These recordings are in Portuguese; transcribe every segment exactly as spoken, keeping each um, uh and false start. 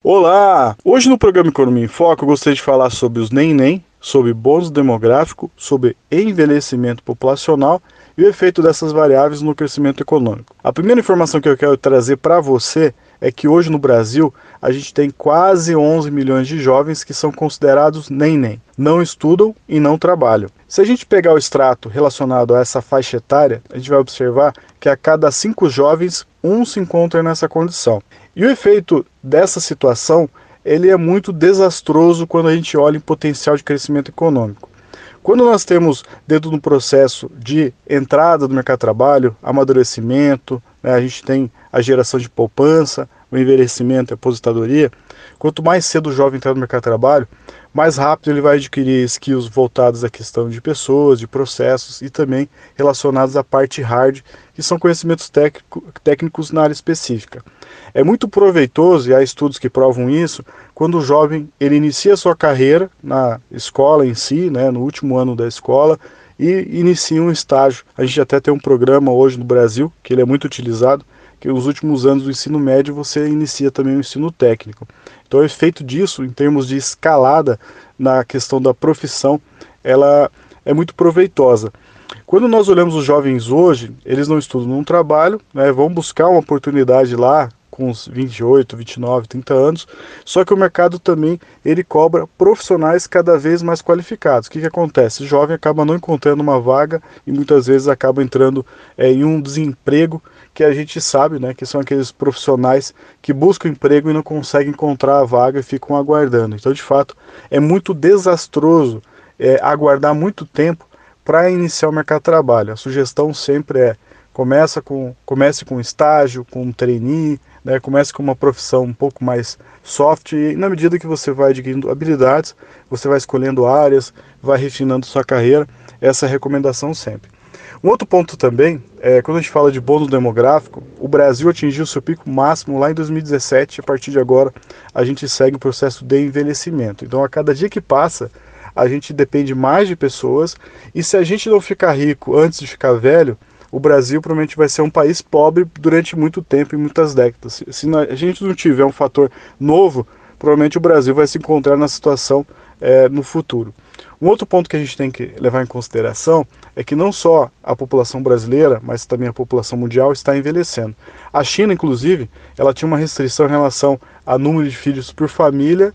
Olá! Hoje no programa Economia em Foco eu gostaria de falar sobre os NEM, sobre bônus demográfico, sobre envelhecimento populacional e o efeito dessas variáveis no crescimento econômico. A primeira informação que eu quero trazer para você é que hoje no Brasil a gente tem quase onze milhões de jovens que são considerados NEM, não estudam e não trabalham. Se a gente pegar o extrato relacionado a essa faixa etária, a gente vai observar que a cada cinco jovens, um se encontra nessa condição. E o efeito dessa situação, ele é muito desastroso quando a gente olha em potencial de crescimento econômico. Quando nós temos dentro do processo de entrada do mercado de trabalho, amadurecimento, né, a gente tem a geração de poupança, o envelhecimento e a aposentadoria, quanto mais cedo o jovem entrar no mercado de trabalho, mais rápido ele vai adquirir skills voltados à questão de pessoas, de processos e também relacionados à parte hard, que são conhecimentos técnico, técnicos na área específica. É muito proveitoso, e há estudos que provam isso, quando o jovem ele inicia a sua carreira na escola em si, né, no último ano da escola, e inicia um estágio. A gente até tem um programa hoje no Brasil, que ele é muito utilizado, que nos últimos anos do ensino médio você inicia também o ensino técnico. Então o efeito disso, em termos de escalada na questão da profissão, ela é muito proveitosa. Quando nós olhamos os jovens hoje, eles não estudam num trabalho, né, vão buscar uma oportunidade lá com uns vinte e oito, vinte e nove, trinta anos, só que o mercado também ele cobra profissionais cada vez mais qualificados. O que, que acontece? O jovem acaba não encontrando uma vaga e muitas vezes acaba entrando é, em um desemprego que a gente sabe, né, que são aqueles profissionais que buscam emprego e não conseguem encontrar a vaga e ficam aguardando. Então, de fato, é muito desastroso é, aguardar muito tempo para iniciar o mercado de trabalho. A sugestão sempre é começa com, comece com estágio, com um trainee, né, comece com uma profissão um pouco mais soft e na medida que você vai adquirindo habilidades, você vai escolhendo áreas, vai refinando sua carreira. Essa é a recomendação sempre. Um outro ponto também, é, quando a gente fala de bônus demográfico, o Brasil atingiu seu pico máximo lá em dois mil e dezessete, a partir de agora a gente segue o processo de envelhecimento. Então a cada dia que passa, a gente depende mais de pessoas e se a gente não ficar rico antes de ficar velho, o Brasil provavelmente vai ser um país pobre durante muito tempo e muitas décadas. Se a gente não tiver um fator novo, provavelmente o Brasil vai se encontrar na situação é, no futuro. Um outro ponto que a gente tem que levar em consideração é que não só a população brasileira, mas também a população mundial está envelhecendo. A China, inclusive, ela tinha uma restrição em relação a número de filhos por família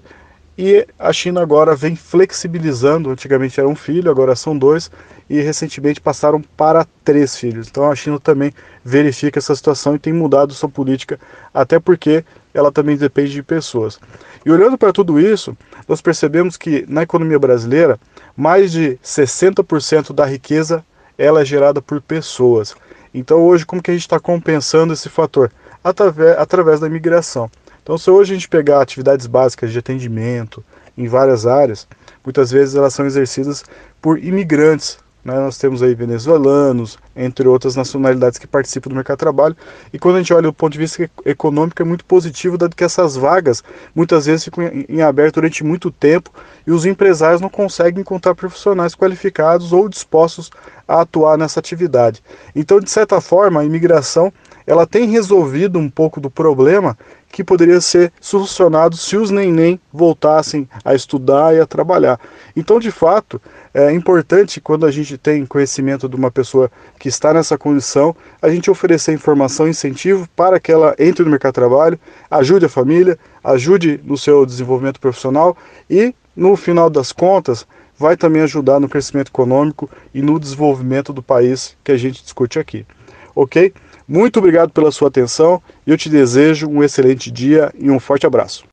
e a China agora vem flexibilizando. Antigamente era um filho, agora são dois e recentemente passaram para três filhos. Então a China também verifica essa situação e tem mudado sua política, até porque ela também depende de pessoas. E olhando para tudo isso, nós percebemos que na economia brasileira, mais de sessenta por cento da riqueza ela é gerada por pessoas. Então hoje como que a gente está compensando esse fator? Através, através da imigração. Então se hoje a gente pegar atividades básicas de atendimento em várias áreas, muitas vezes elas são exercidas por imigrantes. Né? Nós temos aí venezuelanos, entre outras nacionalidades que participam do mercado de trabalho. E quando a gente olha do ponto de vista econômico, é muito positivo, dado que essas vagas muitas vezes ficam em, em aberto durante muito tempo e os empresários não conseguem encontrar profissionais qualificados ou dispostos a atuar nessa atividade. Então, de certa forma, a imigração ela tem resolvido um pouco do problema que poderia ser solucionado se os neném voltassem a estudar e a trabalhar. Então, de fato, é importante, quando a gente tem conhecimento de uma pessoa que está nessa condição, a gente oferecer informação e incentivo para que ela entre no mercado de trabalho, ajude a família, ajude no seu desenvolvimento profissional e, no final das contas, vai também ajudar no crescimento econômico e no desenvolvimento do país que a gente discute aqui. Ok? Muito obrigado pela sua atenção e eu te desejo um excelente dia e um forte abraço.